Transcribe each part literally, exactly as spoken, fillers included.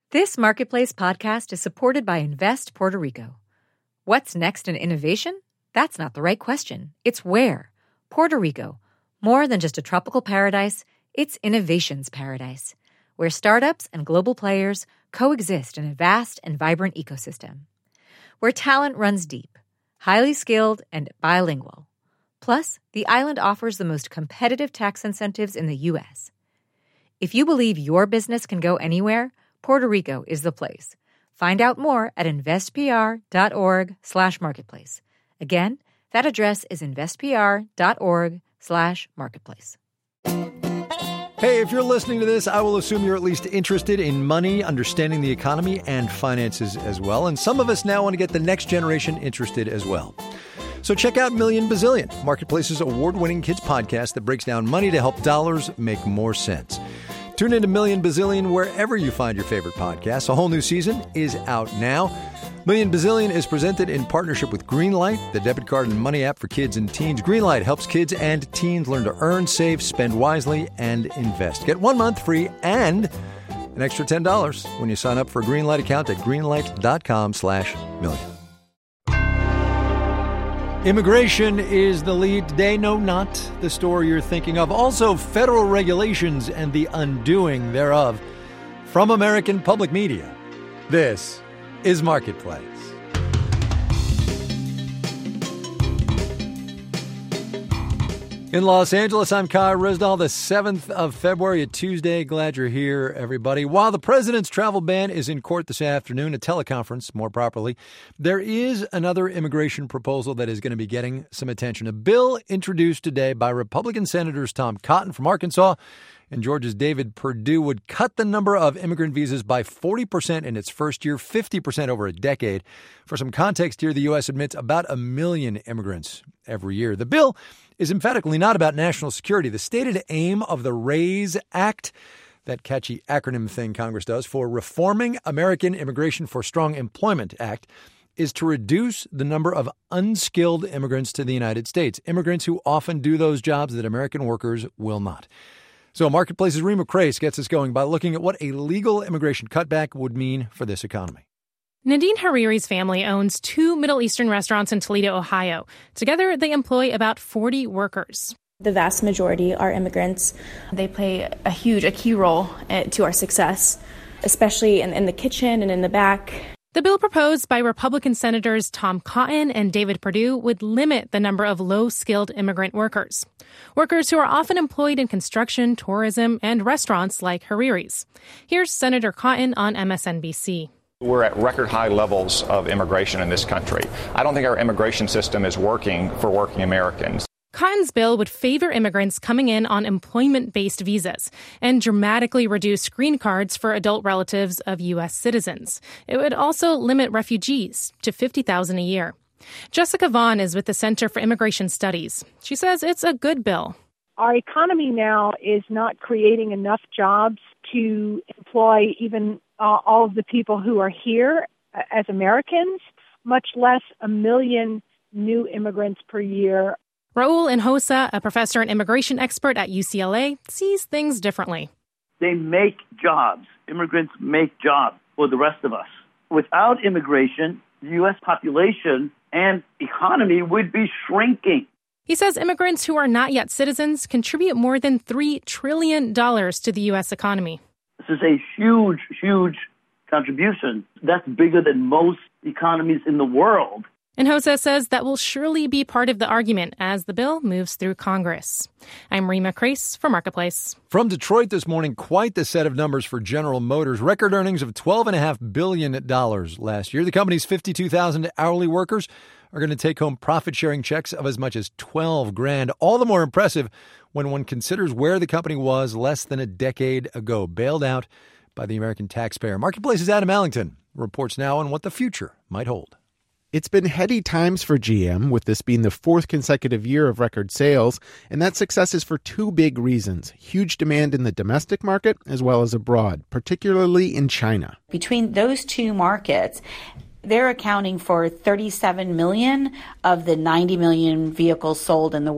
This Marketplace podcast is supported by Invest Puerto Rico. What's next in innovation? That's not the right question. It's where. Puerto Rico. More than just a tropical paradise, it's innovation's paradise, where startups and global players coexist in a vast and vibrant ecosystem. Where talent runs deep, highly skilled, and bilingual. Plus, the island offers the most competitive tax incentives in the U S. If you believe your business can go anywhere, Puerto Rico is the place. Find out more at investpr.org slash marketplace. Again, that address is investpr.org slash marketplace. Hey, if you're listening to this, I will assume you're at least interested in money, understanding the economy, and finances as well. And some of us now want to get the next generation interested as well. So check out Million Bazillion, Marketplace's award-winning kids podcast that breaks down money to help dollars make more sense. Tune into Million Bazillion wherever you find your favorite podcasts. A whole new season is out now. Million Bazillion is presented in partnership with Greenlight, the debit card and money app for kids and teens. Greenlight helps kids and teens learn to earn, save, spend wisely, and invest. Get one month free and an extra ten dollars when you sign up for a Greenlight account at greenlight.com slash million. Immigration is the lead today. No, not the story you're thinking of. Also, federal regulations and the undoing thereof. From American Public Media, this is Marketplace. In Los Angeles, I'm Kai Ryssdal, the seventh of February, a Tuesday. Glad you're here, everybody. While the president's travel ban is in court this afternoon, a teleconference, more properly, there is another immigration proposal that is going to be getting some attention. A bill introduced today by Republican Senators Tom Cotton from Arkansas and Georgia's David Perdue would cut the number of immigrant visas by forty percent in its first year, fifty percent over a decade. For some context here, the U S admits about a million immigrants every year. The bill is emphatically not about national security. The stated aim of the RAISE Act, that catchy acronym thing Congress does, for Reforming American Immigration for Strong Employment Act, is to reduce the number of unskilled immigrants to the United States, immigrants who often do those jobs that American workers will not. So Marketplace's Rima Crace gets us going by looking at what a legal immigration cutback would mean for this economy. Nadine Hariri's family owns two Middle Eastern restaurants in Toledo, Ohio. Together, they employ about forty workers. The vast majority are immigrants. They play a huge, a key role to our success, especially in, in the kitchen and in the back. The bill proposed by Republican Senators Tom Cotton and David Perdue would limit the number of low-skilled immigrant workers. Workers who are often employed in construction, tourism, and restaurants like Hariri's. Here's Senator Cotton on M S N B C. We're at record high levels of immigration in this country. I don't think our immigration system is working for working Americans. Cotton's bill would favor immigrants coming in on employment-based visas and dramatically reduce green cards for adult relatives of U S citizens. It would also limit refugees to fifty thousand dollars a year. Jessica Vaughn is with the Center for Immigration Studies. She says it's a good bill. Our economy now is not creating enough jobs to employ even uh, all of the people who are here uh, as Americans, much less a million new immigrants per year. Raul Hinojosa, a professor and immigration expert at U C L A, sees things differently. They make jobs. Immigrants make jobs for the rest of us. Without immigration, the U S population and economy would be shrinking. He says immigrants who are not yet citizens contribute more than three trillion dollars to the U S economy. This is a huge, huge contribution. That's bigger than most economies in the world. Hinojosa says that will surely be part of the argument as the bill moves through Congress. I'm Rima Crace for Marketplace. From Detroit this morning, quite the set of numbers for General Motors. Record earnings of twelve point five billion dollars last year. The company's fifty-two thousand hourly workers are going to take home profit-sharing checks of as much as twelve grand. All the more impressive when one considers where the company was less than a decade ago, bailed out by the American taxpayer. Marketplace's Adam Allington reports now on what the future might hold. It's been heady times for G M, with this being the fourth consecutive year of record sales, and that success is for two big reasons: huge demand in the domestic market as well as abroad, particularly in China. Between those two markets, they're accounting for thirty-seven million of the ninety million vehicles sold in the world.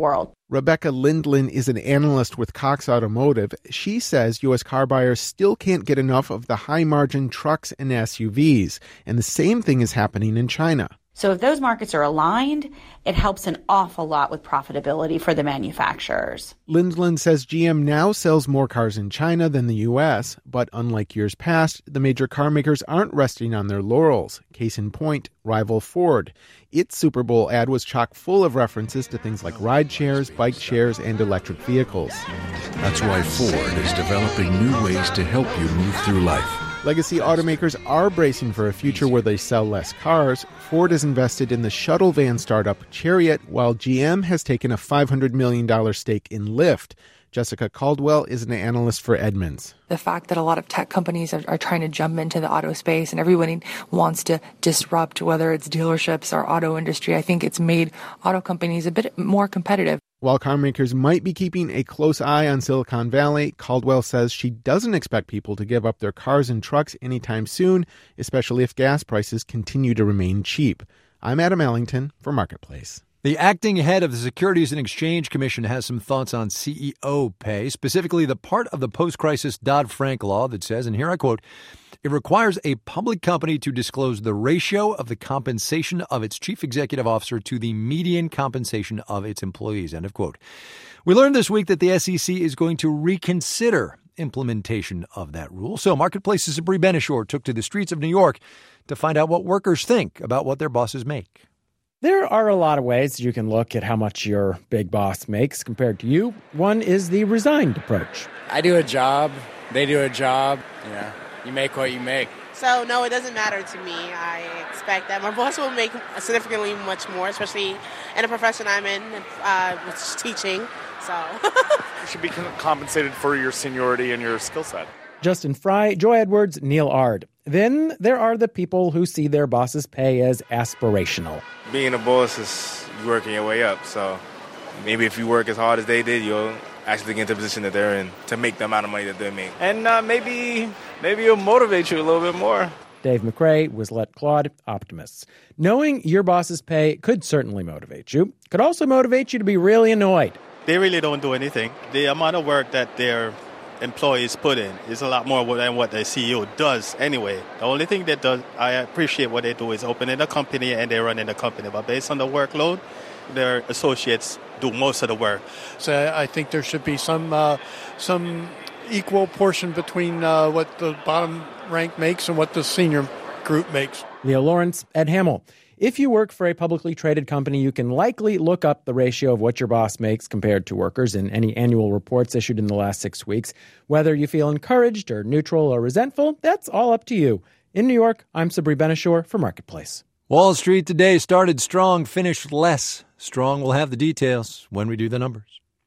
Rebecca Lindland is an analyst with Cox Automotive. She says U S car buyers still can't get enough of the high-margin trucks and S U Vs, and the same thing is happening in China. So if those markets are aligned, it helps an awful lot with profitability for the manufacturers. Lindland says G M now sells more cars in China than the U S, but unlike years past, the major car makers aren't resting on their laurels. Case in point, rival Ford. Its Super Bowl ad was chock full of references to things like ride shares, bike shares, and electric vehicles. That's why Ford is developing new ways to help you move through life. Legacy automakers are bracing for a future where they sell less cars. Ford has invested in the shuttle van startup Chariot, while G M has taken a five hundred million dollars stake in Lyft. Jessica Caldwell is an analyst for Edmunds. The fact that a lot of tech companies are, are trying to jump into the auto space and everyone wants to disrupt, whether it's dealerships or auto industry, I think it's made auto companies a bit more competitive. While car makers might be keeping a close eye on Silicon Valley, Caldwell says she doesn't expect people to give up their cars and trucks anytime soon, especially if gas prices continue to remain cheap. I'm Adam Ellington for Marketplace. The acting head of the Securities and Exchange Commission has some thoughts on C E O pay, specifically the part of the post-crisis Dodd-Frank law that says, and here I quote, it requires a public company to disclose the ratio of the compensation of its chief executive officer to the median compensation of its employees, end of quote. We learned this week that the S E C is going to reconsider implementation of that rule. So Marketplace's Sabri Benishore took to the streets of New York to find out what workers think about what their bosses make. There are a lot of ways you can look at how much your big boss makes compared to you. One is the resigned approach. I do a job, they do a job, you know, you make what you make. So, no, it doesn't matter to me. I expect that my boss will make significantly much more, especially in the profession I'm in, uh, which is teaching. So, you should be compensated for your seniority and your skill set. Justin Fry, Joy Edwards, Neil Ard. Then there are the people who see their boss's pay as aspirational. Being a boss is working your way up, so maybe if you work as hard as they did, you'll actually get into the position that they're in to make the amount of money that they make. And uh, maybe maybe it'll motivate you a little bit more. Dave McRae, Wislet Claude, optimists. Knowing your boss's pay could certainly motivate you. Could also motivate you to be really annoyed. They really don't do anything. The amount of work that their employees put in is a lot more than what the C E O does anyway. The only thing that does, I appreciate what they do is opening a company and they're running the company. But based on the workload, their associates do most of the work. So I think there should be some uh, some equal portion between uh, what the bottom rank makes and what the senior group makes. Leo Lawrence, Ed Hamill. If you work for a publicly traded company, you can likely look up the ratio of what your boss makes compared to workers in any annual reports issued in the last six weeks. Whether you feel encouraged or neutral or resentful, that's all up to you. In New York, I'm Sabri Benishore for Marketplace. Wall Street today started strong, finished less strong. We'll have the details when we do the numbers.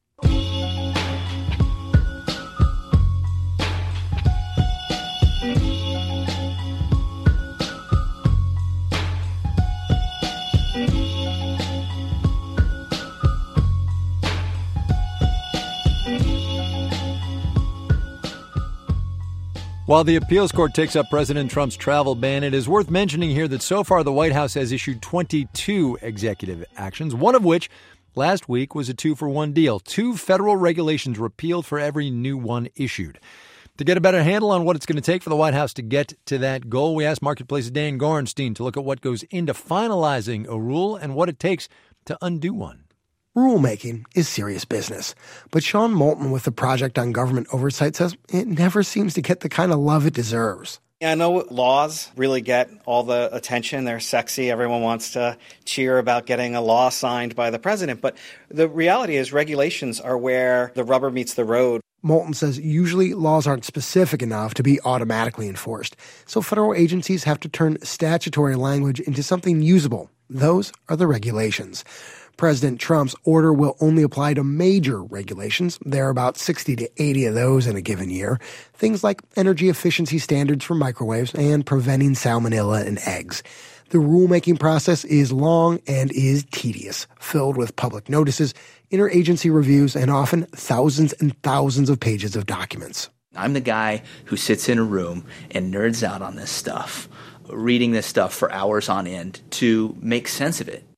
While the appeals court takes up President Trump's travel ban, it is worth mentioning here that so far the White House has issued twenty-two executive actions, one of which last week was a two-for-one deal. Two federal regulations repealed for every new one issued. To get a better handle on what it's going to take for the White House to get to that goal, we asked Marketplace's Dan Gorenstein to look at what goes into finalizing a rule and what it takes to undo one. Rulemaking is serious business, but Sean Moulton with the Project on Government Oversight says it never seems to get the kind of love it deserves. I know laws really get all the attention. They're sexy. Everyone wants to cheer about getting a law signed by the president. But the reality is regulations are where the rubber meets the road. Moulton says usually laws aren't specific enough to be automatically enforced, so federal agencies have to turn statutory language into something usable. Those are the regulations. President Trump's order will only apply to major regulations. There are about sixty to eighty of those in a given year. Things like energy efficiency standards for microwaves and preventing salmonella in eggs. The rulemaking process is long and is tedious, filled with public notices, interagency reviews, and often thousands and thousands of pages of documents. I'm the guy who sits in a room and nerds out on this stuff, reading this stuff for hours on end to make sense of it.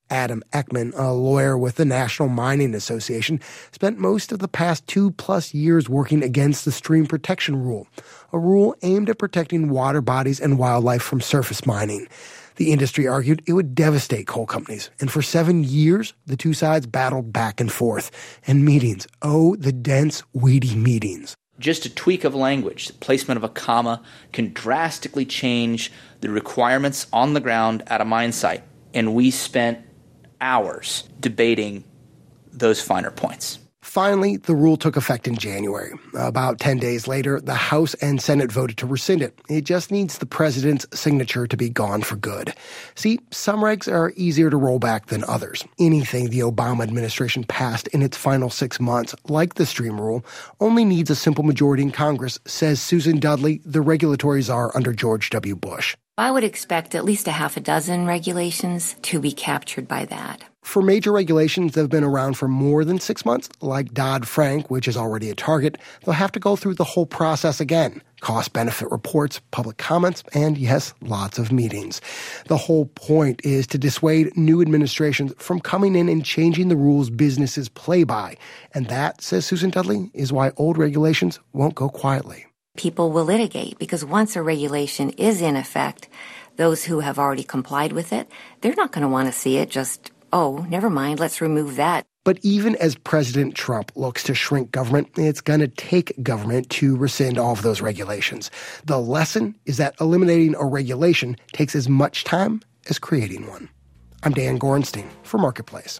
Adam Ekman, a lawyer with the National Mining Association, spent most of the past two-plus years working against the Stream Protection Rule, a rule aimed at protecting water bodies and wildlife from surface mining. The industry argued it would devastate coal companies, and for seven years, the two sides battled back and forth. And meetings, oh, the dense, weedy meetings. Just a tweak of language, the placement of a comma, can drastically change the requirements on the ground at a mine site. And we spent hours debating those finer points. Finally, the rule took effect in January. About ten days later, the House and Senate voted to rescind it. It just needs the president's signature to be gone for good. See, some regs are easier to roll back than others. Anything the Obama administration passed in its final six months, like the Stream Rule, only needs a simple majority in Congress, says Susan Dudley, the regulatory czar under George W. Bush. I would expect at least a half a dozen regulations to be captured by that. For major regulations that have been around for more than six months, like Dodd-Frank, which is already a target, they'll have to go through the whole process again. Cost-benefit reports, public comments, and, yes, lots of meetings. The whole point is to dissuade new administrations from coming in and changing the rules businesses play by. And that, says Susan Dudley, is why old regulations won't go quietly. People will litigate because once a regulation is in effect, those who have already complied with it, they're not going to want to see it just, oh, never mind, let's remove that. But even as President Trump looks to shrink government, it's going to take government to rescind all of those regulations. The lesson is that eliminating a regulation takes as much time as creating one. I'm Dan Gorenstein for Marketplace.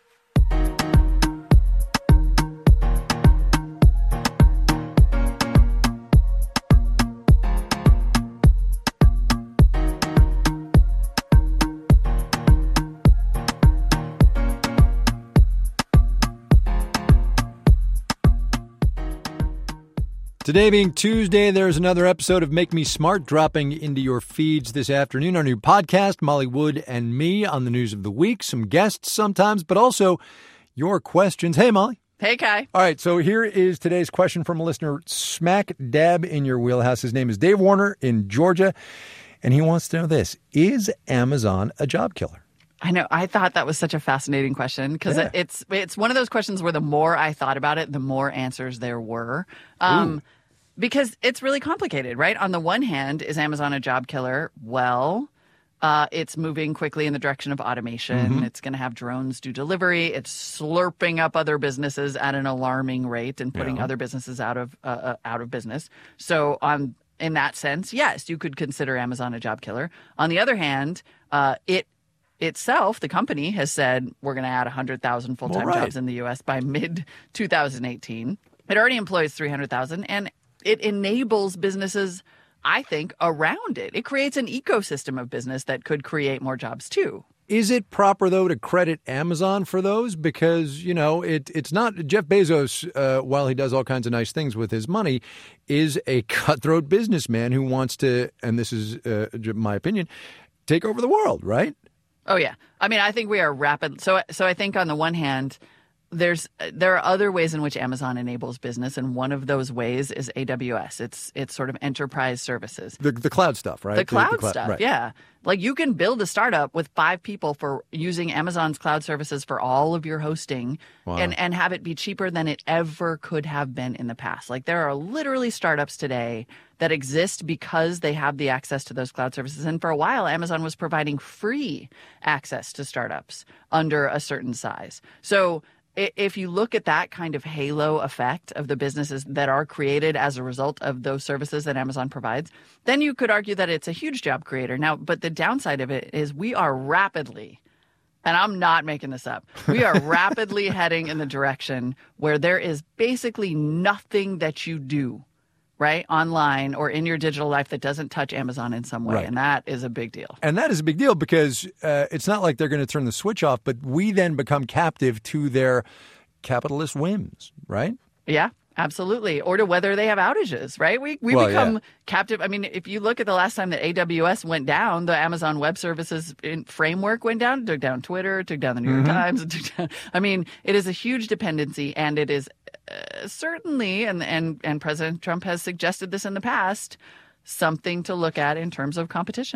Today being Tuesday, there's another episode of Make Me Smart dropping into your feeds this afternoon. Our new podcast, Molly Wood and me on the news of the week. Some guests sometimes, but also your questions. Hey, Molly. Hey, Kai. All right, so here is today's question from a listener smack dab in your wheelhouse. His name is Dave Warner in Georgia, and he wants to know this. Is Amazon a job killer? I know. I thought that was such a fascinating question because yeah. it's it's one of those questions where the more I thought about it, the more answers there were. Um, because it's really complicated, right? On the one hand, is Amazon a job killer? Well, uh, it's moving quickly in the direction of automation. Mm-hmm. It's going to have drones do delivery. It's slurping up other businesses at an alarming rate and putting yeah. other businesses out of uh, uh, out of business. So on in that sense, yes, you could consider Amazon a job killer. On the other hand, uh, it itself, the company has said we're going to add one hundred thousand full-time well, right. jobs in the U S by mid twenty eighteen. It already employs three hundred thousand, and it enables businesses, I think, around it. It creates an ecosystem of business that could create more jobs, too. Is it proper, though, to credit Amazon for those? Because, you know, it, it's not Jeff Bezos, uh, while he does all kinds of nice things with his money, is a cutthroat businessman who wants to, and this is uh, my opinion, take over the world, right? Oh, yeah. I mean, I think we are rapid. So so I think on the one hand, there's there are other ways in which Amazon enables business, and one of those ways is A W S. It's it's sort of enterprise services. The the cloud stuff, right? The cloud, the, the cloud stuff, right. yeah. Like you can build a startup with five people for using Amazon's cloud services for all of your hosting wow. and, and have it be cheaper than it ever could have been in the past. Like there are literally startups today that exist because they have the access to those cloud services. And for a while, Amazon was providing free access to startups under a certain size. So if you look at that kind of halo effect of the businesses that are created as a result of those services that Amazon provides, then you could argue that it's a huge job creator. Now, but the downside of it is we are rapidly, and I'm not making this up, we are rapidly heading in the direction where there is basically nothing that you do, right, online or in your digital life that doesn't touch Amazon in some way. Right. And that is a big deal. And that is a big deal because uh, it's not like they're going to turn the switch off, but we then become captive to their capitalist whims, right? Yeah, absolutely. Or to whether they have outages, right? We we well, become yeah. captive. I mean, if you look at the last time that A W S went down, the Amazon Web Services framework went down, it took down Twitter, it took down the New York mm-hmm. Times. It took down, I mean, it is a huge dependency, and it is uh, certainly, and, and, and President Trump has suggested this in the past, something to look at in terms of competition.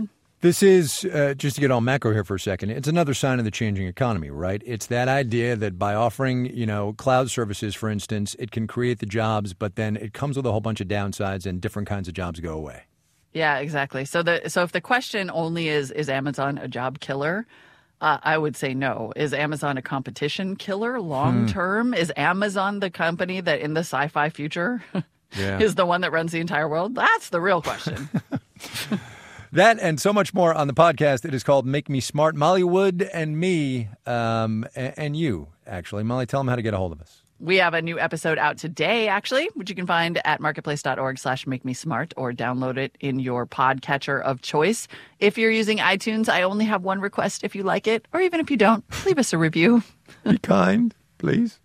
This is, uh, just to get all macro here for a second, it's another sign of the changing economy, right? It's that idea that by offering, you know, cloud services, for instance, it can create the jobs, but then it comes with a whole bunch of downsides and different kinds of jobs go away. Yeah, exactly. So the so if the question only is, is Amazon a job killer? Uh, I would say no. Is Amazon a competition killer long term? Hmm. Is Amazon the company that in the sci-fi future yeah. is the one that runs the entire world? That's the real question. That and so much more on the podcast. It is called Make Me Smart. Molly Wood and me, um, and, and you, actually. Molly, tell them how to get a hold of us. We have a new episode out today, actually, which you can find at marketplace.org slash make me smart or download it in your podcatcher of choice. If you're using iTunes, I only have one request. If you like it, or even if you don't, leave us a review. Be kind, please.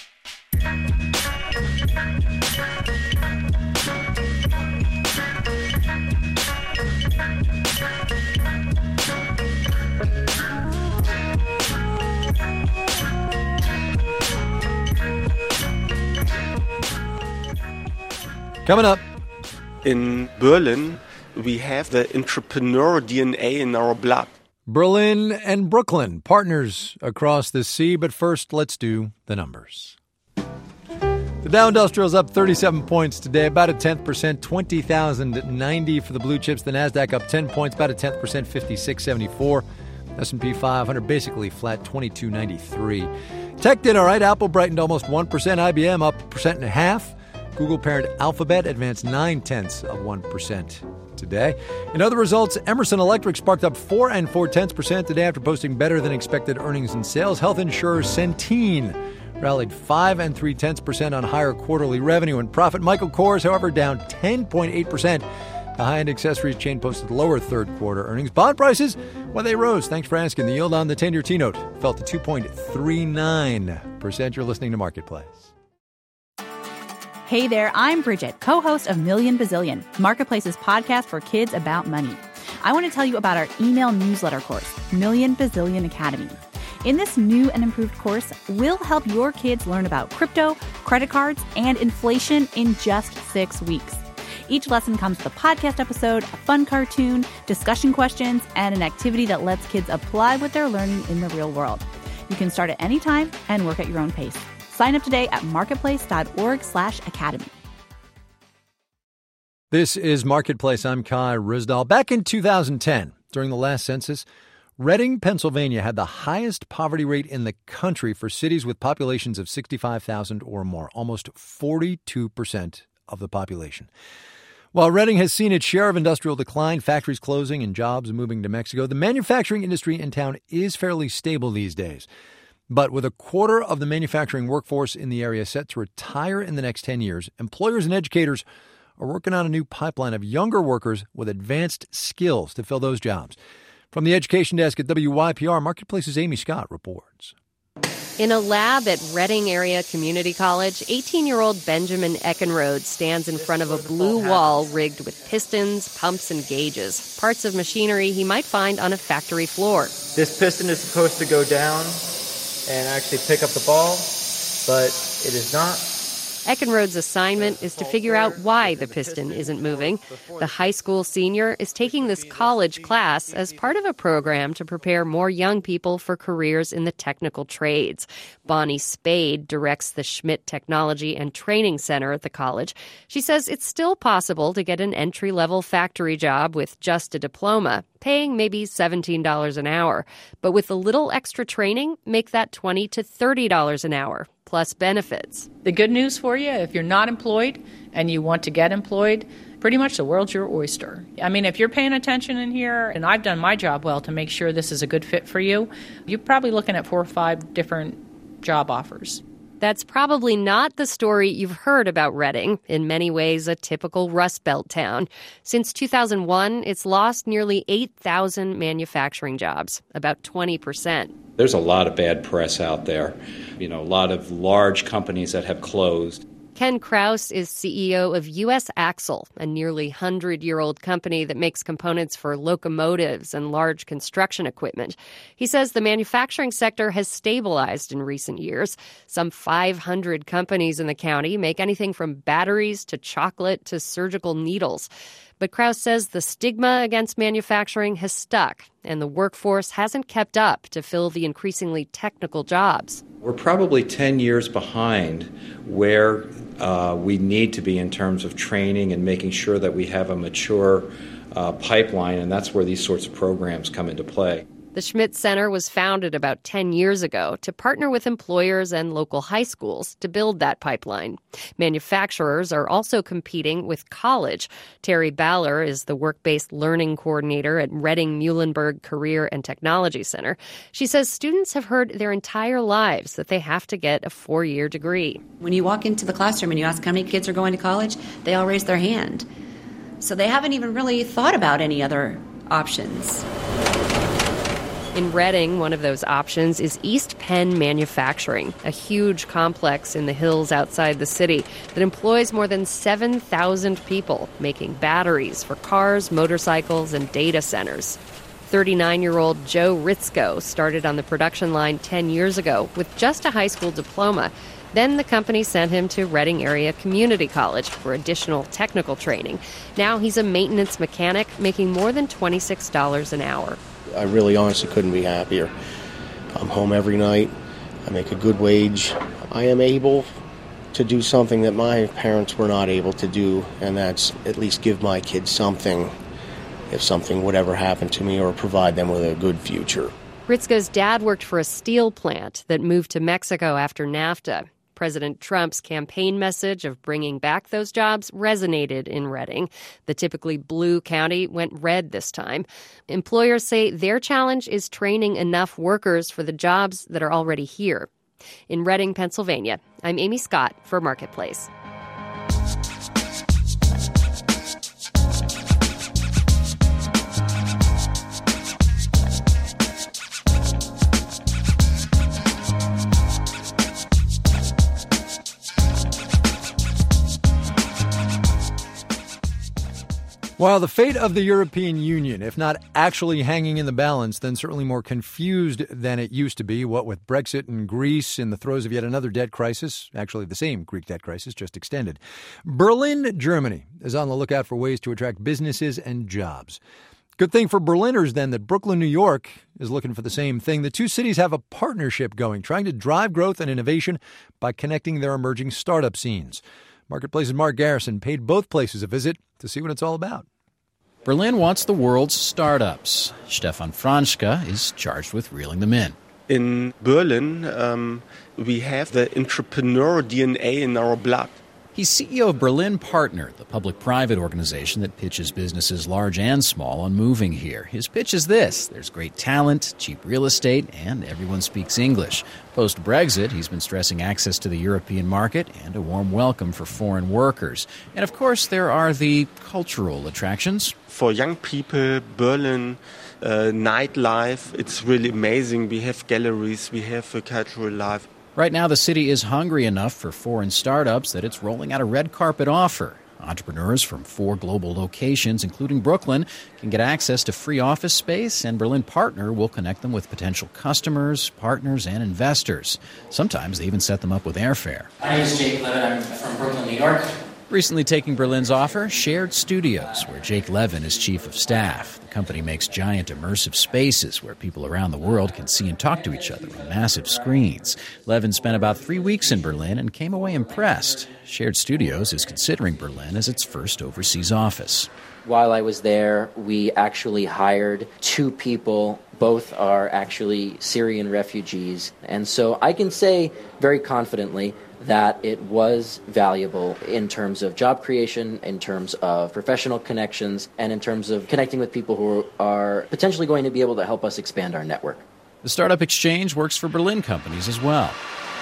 Coming up. In Berlin, we have the entrepreneur D N A in our blood. Berlin and Brooklyn, partners across the sea. But first, let's do the numbers. The Dow Industrial is up thirty-seven points today, about a tenth percent, twenty thousand ninety for the blue chips. The Nasdaq up ten points, about a tenth percent, fifty-six seventy-four. S and P five hundred basically flat, twenty-two ninety-three. Tech did all right. Apple brightened almost one percent. I B M up a percent and a half. Google parent Alphabet advanced nine-tenths of one percent today. In other results, Emerson Electric sparked up four and four-tenths percent today after posting better-than-expected earnings and sales. Health insurer Centene rallied five and three-tenths percent on higher quarterly revenue and profit. Michael Kors, however, down ten point eight percent. The high-end accessories chain posted lower third-quarter earnings. Bond prices, well, they rose. Thanks for asking. The yield on the ten-year T-note fell to two point three nine percent. You're listening to Marketplace. Hey there, I'm Bridget, co-host of Million Bazillion, Marketplace's podcast for kids about money. I want to tell you about our email newsletter course, Million Bazillion Academy. In this new and improved course, we'll help your kids learn about crypto, credit cards, and inflation in just six weeks. Each lesson comes with a podcast episode, a fun cartoon, discussion questions, and an activity that lets kids apply what they're learning in the real world. You can start at any time and work at your own pace. Sign up today at marketplace.org slash academy. This is Marketplace. I'm Kai Ryssdal. Back in two thousand ten, during the last census, Reading, Pennsylvania had the highest poverty rate in the country for cities with populations of sixty-five thousand or more, almost forty-two percent of the population. While Reading has seen its share of industrial decline, factories closing, and jobs moving to Mexico, the manufacturing industry in town is fairly stable these days. But with a quarter of the manufacturing workforce in the area set to retire in the next ten years, employers and educators are working on a new pipeline of younger workers with advanced skills to fill those jobs. From the education desk at W Y P R, Marketplace's Amy Scott reports. In a lab at Reading Area Community College, eighteen-year-old Benjamin Eckenrode stands in front of a blue wall rigged with pistons, pumps, and gauges, parts of machinery he might find on a factory floor. This piston is supposed to go down and actually pick up the ball, but it is not. Eckenrode's assignment is to figure out why the piston isn't moving. The high school senior is taking this college class as part of a program to prepare more young people for careers in the technical trades. Bonnie Spade directs the Schmidt Technology and Training Center at the college. She says it's still possible to get an entry-level factory job with just a diploma, paying maybe seventeen dollars an hour. But with a little extra training, make that twenty to thirty dollars an hour, plus benefits. The good news for you, if you're not employed and you want to get employed, pretty much the world's your oyster. I mean, if you're paying attention in here, and I've done my job well to make sure this is a good fit for you, you're probably looking at four or five different job offers. That's probably not the story you've heard about Reading, in many ways a typical Rust Belt town. Since two thousand one, it's lost nearly eight thousand manufacturing jobs, about twenty percent. There's a lot of bad press out there. You know, a lot of large companies that have closed. Ken Krause is C E O of U S Axle, a nearly one hundred-year-old company that makes components for locomotives and large construction equipment. He says the manufacturing sector has stabilized in recent years. Some five hundred companies in the county make anything from batteries to chocolate to surgical needles. But Krauss says the stigma against manufacturing has stuck, and the workforce hasn't kept up to fill the increasingly technical jobs. We're probably ten years behind where uh, we need to be in terms of training and making sure that we have a mature uh, pipeline, and that's where these sorts of programs come into play. The Schmidt Center was founded about ten years ago to partner with employers and local high schools to build that pipeline. Manufacturers are also competing with college. Terry Baller is the work-based learning coordinator at Reading Muhlenberg Career and Technology Center. She says students have heard their entire lives that they have to get a four-year degree. When you walk into the classroom and you ask how many kids are going to college, they all raise their hand. So they haven't even really thought about any other options. In Reading, one of those options is East Penn Manufacturing, a huge complex in the hills outside the city that employs more than seven thousand people, making batteries for cars, motorcycles, and data centers. thirty-nine-year-old Joe Ritzko started on the production line ten years ago with just a high school diploma. Then the company sent him to Reading Area Community College for additional technical training. Now he's a maintenance mechanic, making more than twenty-six dollars an hour. I really honestly couldn't be happier. I'm home every night. I make a good wage. I am able to do something that my parents were not able to do, and that's at least give my kids something if something would ever happen to me, or provide them with a good future. Ritzko's dad worked for a steel plant that moved to Mexico after NAFTA. President Trump's campaign message of bringing back those jobs resonated in Reading. The typically blue county went red this time. Employers say their challenge is training enough workers for the jobs that are already here. In Reading, Pennsylvania, I'm Amy Scott for Marketplace. While the fate of the European Union, if not actually hanging in the balance, then certainly more confused than it used to be, what with Brexit and Greece in the throes of yet another debt crisis, actually the same Greek debt crisis, just extended, Berlin, Germany, is on the lookout for ways to attract businesses and jobs. Good thing for Berliners, then, that Brooklyn, New York, is looking for the same thing. The two cities have a partnership going, trying to drive growth and innovation by connecting their emerging startup scenes. Marketplace's Mark Garrison paid both places a visit to see what it's all about. Berlin wants the world's startups. Stefan Franschke is charged with reeling them in. In Berlin, um, we have the entrepreneur D N A in our blood. He's C E O of Berlin Partner, the public-private organization that pitches businesses large and small on moving here. His pitch is this: there's great talent, cheap real estate, and everyone speaks English. Post-Brexit, he's been stressing access to the European market and a warm welcome for foreign workers. And of course, there are the cultural attractions. For young people, Berlin, uh, nightlife, it's really amazing. We have galleries, we have a cultural life. Right now, the city is hungry enough for foreign startups that it's rolling out a red carpet offer. Entrepreneurs from four global locations, including Brooklyn, can get access to free office space, and Berlin Partner will connect them with potential customers, partners, and investors. Sometimes they even set them up with airfare. My name is Jake Levin. I'm from Brooklyn, New York. Recently taking Berlin's offer, Shared Studios, where Jake Levin is chief of staff. The company makes giant immersive spaces where people around the world can see and talk to each other on massive screens. Levin spent about three weeks in Berlin and came away impressed. Shared Studios is considering Berlin as its first overseas office. While I was there, we actually hired two people. Both are actually Syrian refugees. And so I can say very confidently that it was valuable in terms of job creation, in terms of professional connections, and in terms of connecting with people who are potentially going to be able to help us expand our network. The Startup Exchange works for Berlin companies as well.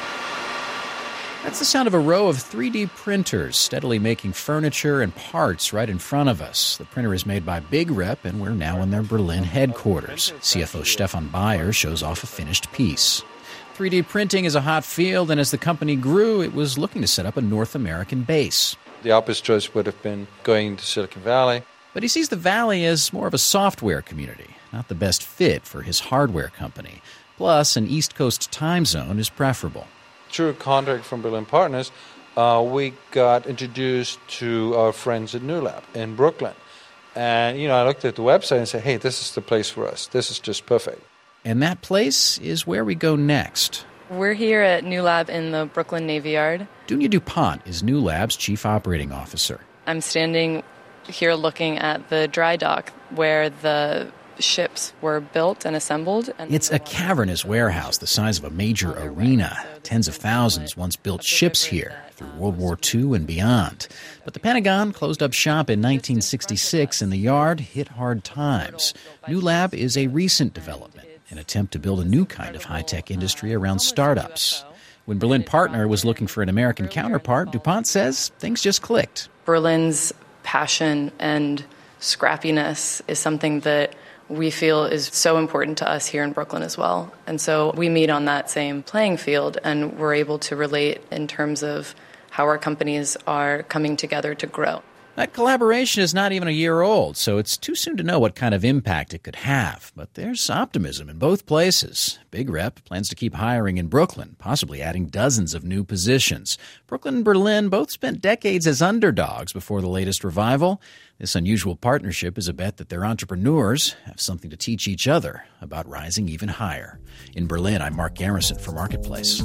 That's the sound of a row of three D printers steadily making furniture and parts right in front of us. The printer is made by Big Rep, and we're now in their Berlin headquarters. C F O Stefan Bayer shows off a finished piece. three D printing is a hot field, and as the company grew, it was looking to set up a North American base. The obvious choice would have been going to Silicon Valley. But he sees the Valley as more of a software community, not the best fit for his hardware company. Plus, an East Coast time zone is preferable. Through a contract from Berlin Partners, uh, we got introduced to our friends at New Lab in Brooklyn. And, you know, I looked at the website and said, hey, this is the place for us. This is just perfect. And that place is where we go next. We're here at New Lab in the Brooklyn Navy Yard. Dunya DuPont is New Lab's chief operating officer. I'm standing here looking at the dry dock where the ships were built and assembled. And it's a cavernous warehouse the size of a major arena. Tens of thousands once built ships here through World War Two and beyond. But the Pentagon closed up shop in nineteen sixty-six and the yard hit hard times. New Lab is a recent development, an attempt to build a new kind of high-tech industry around startups. When Berlin Partner was looking for an American counterpart, DuPont says things just clicked. Berlin's passion and scrappiness is something that we feel is so important to us here in Brooklyn as well. And so we meet on that same playing field, and we're able to relate in terms of how our companies are coming together to grow. That collaboration is not even a year old, so it's too soon to know what kind of impact it could have. But there's optimism in both places. Big Rep plans to keep hiring in Brooklyn, possibly adding dozens of new positions. Brooklyn and Berlin both spent decades as underdogs before the latest revival. This unusual partnership is a bet that their entrepreneurs have something to teach each other about rising even higher. In Berlin, I'm Mark Garrison for Marketplace.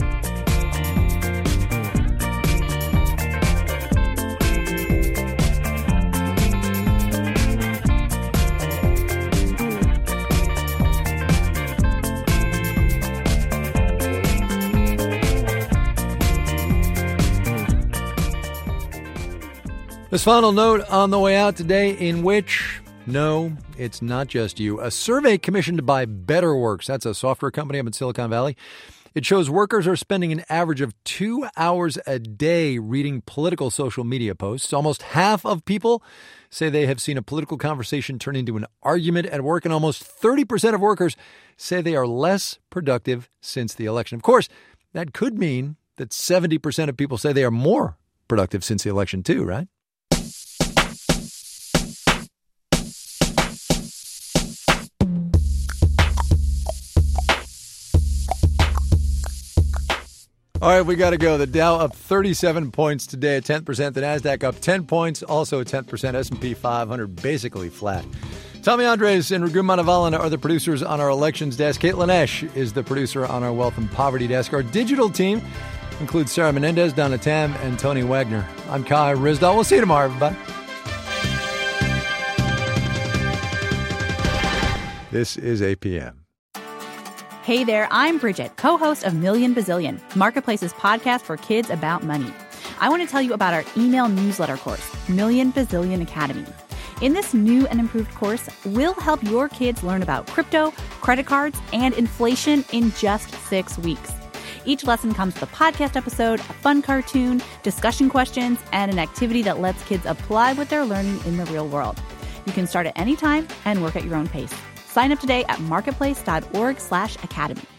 This final note on the way out today, in which, no, it's not just you. A survey commissioned by BetterWorks, that's a software company up in Silicon Valley. It shows workers are spending an average of two hours a day reading political social media posts. Almost half of people say they have seen a political conversation turn into an argument at work, and almost thirty percent of workers say they are less productive since the election. Of course, that could mean that seventy percent of people say they are more productive since the election too, right? All right, we got to go. The Dow up thirty-seven points today, a tenth percent. The NASDAQ up ten points, also a tenth percent. S and P five hundred basically flat. Tommy Andres and Raghu Manavalan are the producers on our elections desk. Caitlin Esch is the producer on our wealth and poverty desk. Our digital team includes Sarah Menendez, Donna Tam, and Tony Wagner. I'm Kai Ryssdal. We'll see you tomorrow, everybody. This is A P M. Hey there, I'm Bridget, co-host of Million Bazillion, Marketplace's podcast for kids about money. I want to tell you about our email newsletter course, Million Bazillion Academy. In this new and improved course, we'll help your kids learn about crypto, credit cards, and inflation in just six weeks. Each lesson comes with a podcast episode, a fun cartoon, discussion questions, and an activity that lets kids apply what they're learning in the real world. You can start at any time and work at your own pace. Sign up today at marketplace.org slash academy.